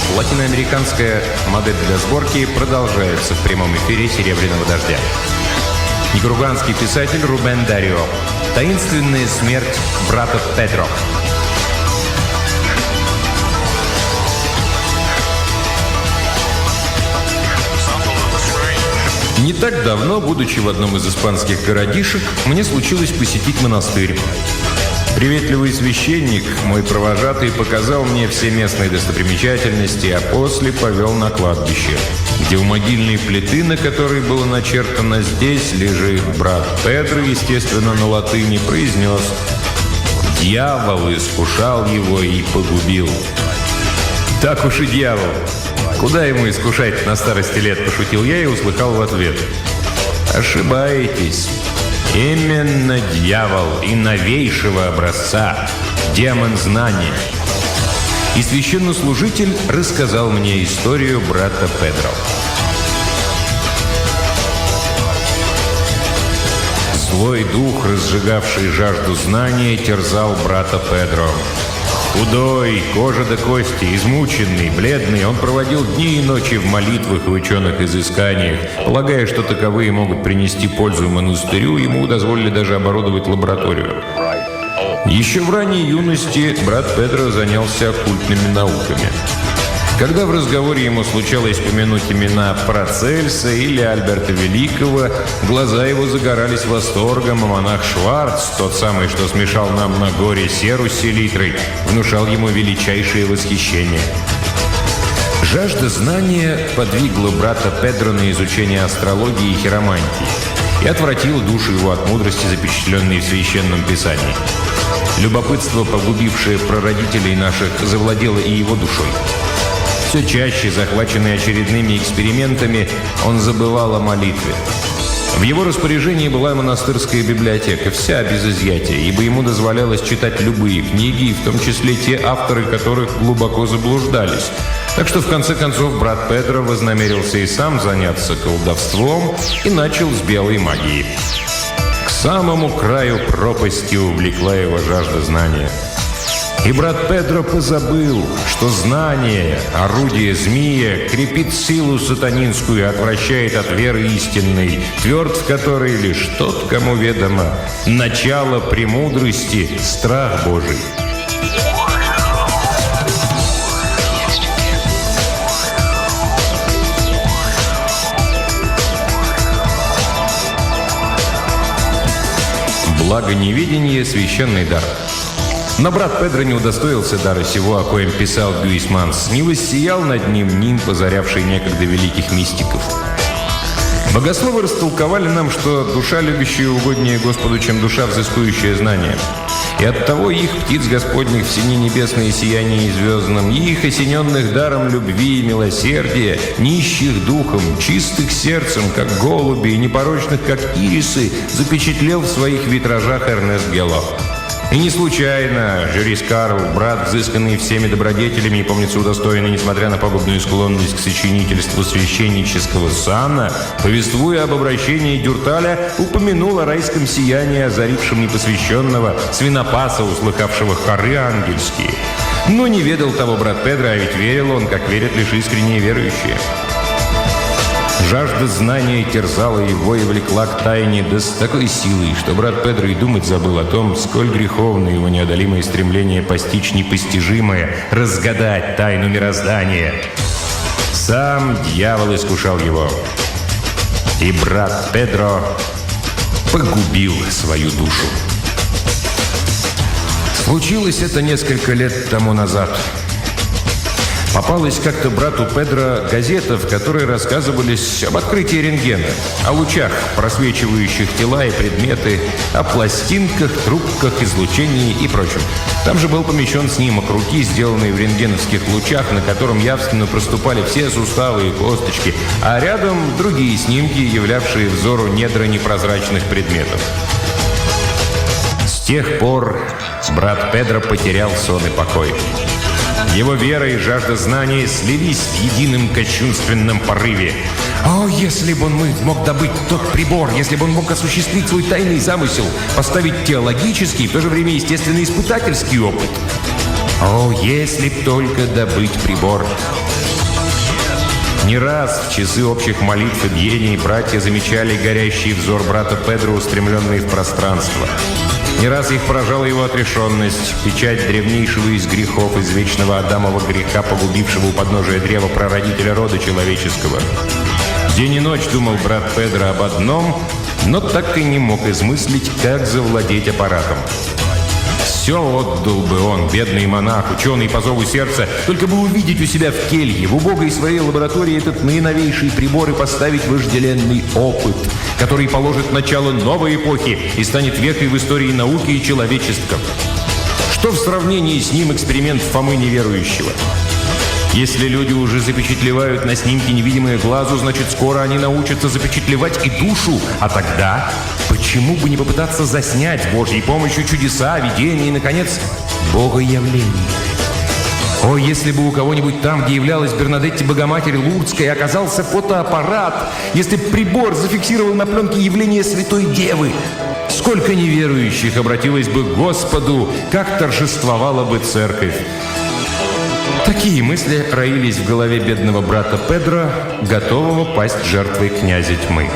латиноамериканская модель для сборки продолжается в прямом эфире «Серебряного дождя». Никараганский писатель Рубен Дарио. Таинственная смерть брата Педро. Не так давно, будучи в одном из испанских городишек, мне случилось посетить монастырь. Приветливый священник, мой провожатый, показал мне все местные достопримечательности, а после повел на кладбище, где у могильной плиты, на которой было начертано «Здесь лежит брат Педро», естественно, на латыни, произнес: «Дьявол искушал его и погубил». Так уж и дьявол. Куда ему искушать на старости лет, пошутил я и услыхал в ответ: ошибаетесь. Именно дьявол и новейшего образца, демон знания. И священнослужитель рассказал мне историю брата Педро. Злой дух, разжигавший жажду знания, терзал брата Педро. Худой, кожа до кости, измученный, бледный, он проводил дни и ночи в молитвах и ученых изысканиях. Полагая, что таковые могут принести пользу монастырю, ему дозволили даже оборудовать лабораторию. Еще в ранней юности брат Педро занялся оккультными науками. Когда в разговоре ему случалось помянуть имена Парацельса или Альберта Великого, глаза его загорались восторгом, а монах Шварц, тот самый, что смешал нам на горе серу с селитрой, внушал ему величайшее восхищение. Жажда знания подвигла брата Педро на изучение астрологии и хиромантии и отвратила душу его от мудрости, запечатленной в Священном Писании. Любопытство, погубившее прародителей наших, завладело и его душой. Все чаще, захваченный очередными экспериментами, он забывал о молитве. В его распоряжении была монастырская библиотека, вся без изъятия, ибо ему дозволялось читать любые книги, в том числе те авторы, которых глубоко заблуждались. Так что, в конце концов, брат Педро вознамерился и сам заняться колдовством и начал с белой магии. К самому краю пропасти увлекла его жажда знания. И брат Педро позабыл, что знание, орудие змея, крепит силу сатанинскую и отвращает от веры истинной, тверд в которой лишь тот, кому ведомо начало премудрости, страх Божий. Благо неведение — священный дар. Но брат Педро не удостоился дара сего, о коем писал Гюисманс, не воссиял над ним нимб, озарявший некогда великих мистиков. Богословы растолковали нам, что душа, любящая угоднее Господу, чем душа, взыскующая знания. И оттого их, птиц Господних, в сине небесное сияние звездном, их, осененных даром любви и милосердия, нищих духом, чистых сердцем, как голуби, и непорочных, как ирисы, запечатлел в своих витражах Эрнест Гело. И не случайно Жюрис Карл, брат, взысканный всеми добродетелями и, помнится, удостоенный, несмотря на пагубную склонность к сочинительству священнического сана, повествуя об обращении Дюрталя, упомянул о райском сиянии, озарившем непосвященного свинопаса, услыхавшего хоры ангельские. Но не ведал того брат Педро, а ведь верил он, как верят лишь искренние верующие. Жажда знания терзала его и влекла к тайне, да с такой силой, что брат Педро и думать забыл о том, сколь греховно его неодолимое стремление постичь непостижимое, разгадать тайну мироздания. Сам дьявол искушал его, и брат Педро погубил свою душу. Случилось это несколько лет тому назад. Попалась как-то брату Педро газета, в которой рассказывались об открытии рентгена, о лучах, просвечивающих тела и предметы, о пластинках, трубках, излучении и прочем. Там же был помещен снимок руки, сделанный в рентгеновских лучах, на котором явственно проступали все суставы и косточки, а рядом другие снимки, являвшие взору недра непрозрачных предметов. С тех пор брат Педро потерял сон и покой. Его вера и жажда знания слились в едином кощунственном порыве. О, если бы он мог добыть тот прибор, если бы он мог осуществить свой тайный замысел, поставить теологический, в то же время естественно испытательский опыт. О, если б только добыть прибор! Не раз в часы общих молитв и бдений братья замечали горящий взор брата Педро, устремленный в пространство. Не раз их поражала его отрешенность, печать древнейшего из грехов, из вечного Адамова греха, погубившего у подножия древа прародителя рода человеческого. День и ночь думал брат Педро об одном, но так и не мог измыслить, как завладеть аппаратом. Все отдал бы он, бедный монах, ученый по зову сердца, только бы увидеть у себя в келье, в убогой своей лаборатории этот наиновейший прибор и поставить вожделенный опыт, который положит начало новой эпохи и станет вехой в истории науки и человечества. Что в сравнении с ним эксперимент Фомы неверующего? Если люди уже запечатлевают на снимке невидимое глазу, значит, скоро они научатся запечатлевать и душу. А тогда почему бы не попытаться заснять с Божьей помощью чудеса, видения и, наконец, богоявление? О, если бы у кого-нибудь там, где являлась Бернадетти Богоматерь Лурдская, оказался фотоаппарат, если бы прибор зафиксировал на пленке явление Святой Девы, сколько неверующих обратилось бы к Господу, как торжествовала бы церковь. Такие мысли роились в голове бедного брата Педро, готового пасть жертвой князя тьмы.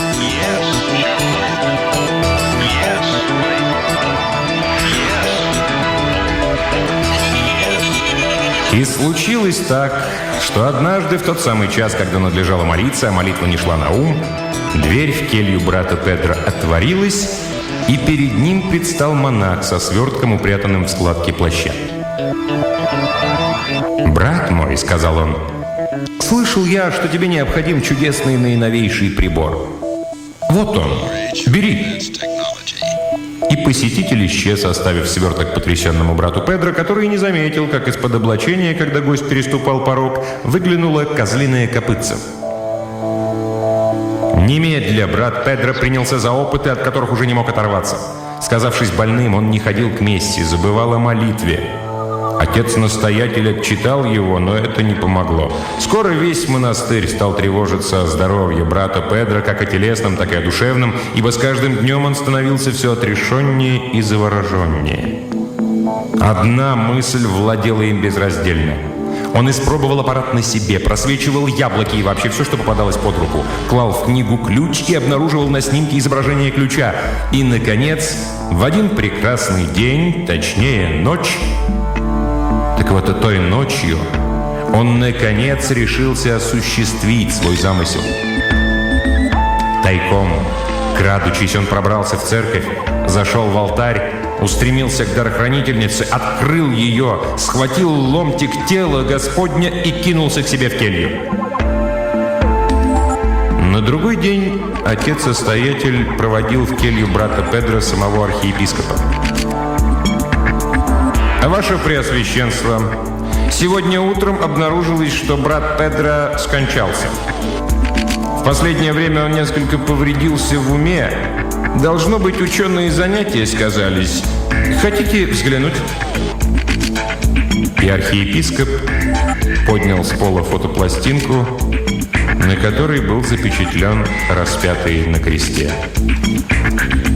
И случилось так, что однажды, в тот самый час, когда надлежало молиться, а молитва не шла на ум, дверь в келью брата Педро отворилась, и перед ним предстал монах со свертком, упрятанным в складки плаща. «Брат мой», — сказал он, — «слышал я, что тебе необходим чудесный наиновейший прибор. Вот он, бери». И посетитель исчез, оставив сверток потрясенному брату Педро, который не заметил, как из-под облачения, когда гость переступал порог, выглянуло козлиное копытце. Немедля брат Педро принялся за опыты, от которых уже не мог оторваться. Сказавшись больным, он не ходил к мессе, забывал о молитве. Отец-настоятель отчитал его, но это не помогло. Скоро весь монастырь стал тревожиться о здоровье брата Педро, как о телесном, так и о душевном, ибо с каждым днем он становился все отрешеннее и завороженнее. Одна мысль владела им безраздельно. Он испробовал аппарат на себе, просвечивал яблоки и вообще все, что попадалось под руку, клал в книгу ключ и обнаруживал на снимке изображение ключа. И, наконец, в один прекрасный день, точнее ночь, так вот и той ночью он, наконец, решился осуществить свой замысел. Тайком, крадучись, он пробрался в церковь, зашел в алтарь, устремился к дарохранительнице, открыл ее, схватил ломтик тела Господня и кинулся к себе в келью. На другой день отец-настоятель проводил в келью брата Педро самого архиепископа. «Ваше Преосвященство, сегодня утром обнаружилось, что брат Педро скончался. В последнее время он несколько повредился в уме. Должно быть, ученые занятия сказались. Хотите взглянуть?» И архиепископ поднял с пола фотопластинку, на которой был запечатлен распятый на кресте.